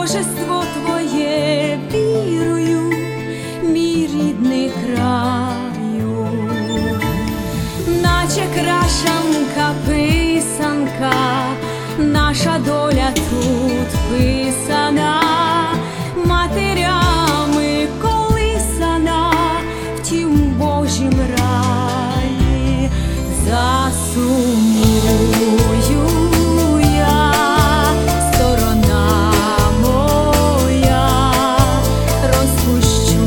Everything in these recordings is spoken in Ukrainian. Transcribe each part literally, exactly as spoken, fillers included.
божество Твоє вірую, мій рідний краю, наче крашанка, писанка, наша доля тут писана, матерями колисана в тім Божім раї. Засумую я, сторона моя, розпущу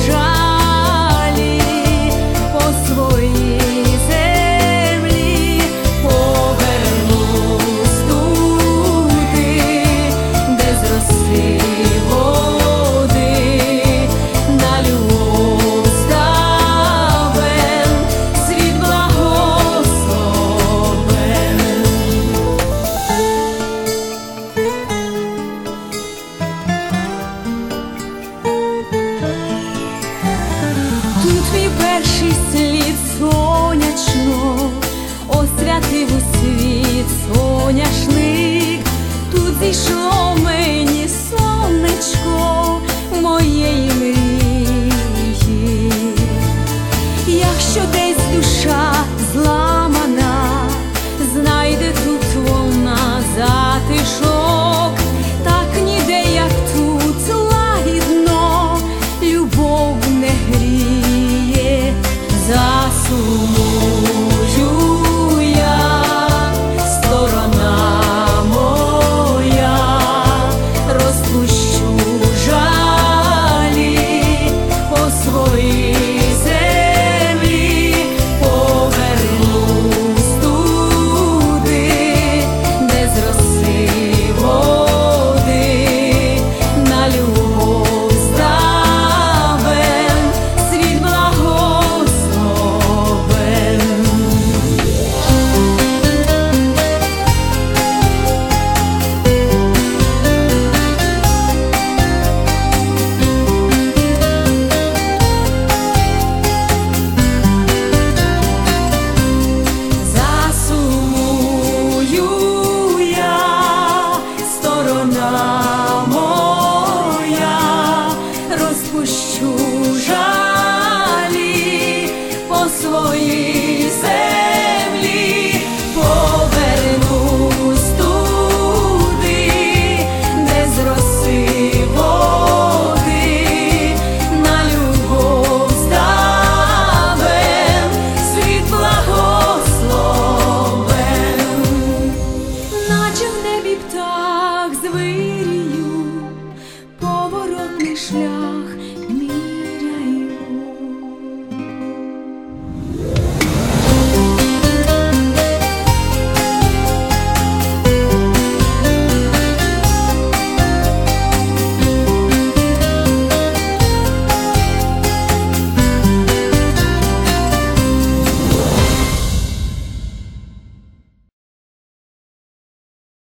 жалі по своїй землі, повернусь туди, де зросли води, на любов ставен, світ благословен. Тут мій перший слід сонячно освятив у світ соняшник, тут зійшло мені сонечко моєї мрії. Якщо десь душа зламана, знайде тут вона затишок, так ніде, як тут, лагідно любов не гріє. Засумую я, сторона моя, розпущу жалі по своїй землі, повернусь туди, де зросли води, на любов ставен, світ благословен. Засумую я, сторона моя, розпущу жалі по своїй землі, повернусь туди, де зросли води, на любов ставен, світ благословен. Наче в небі птах звив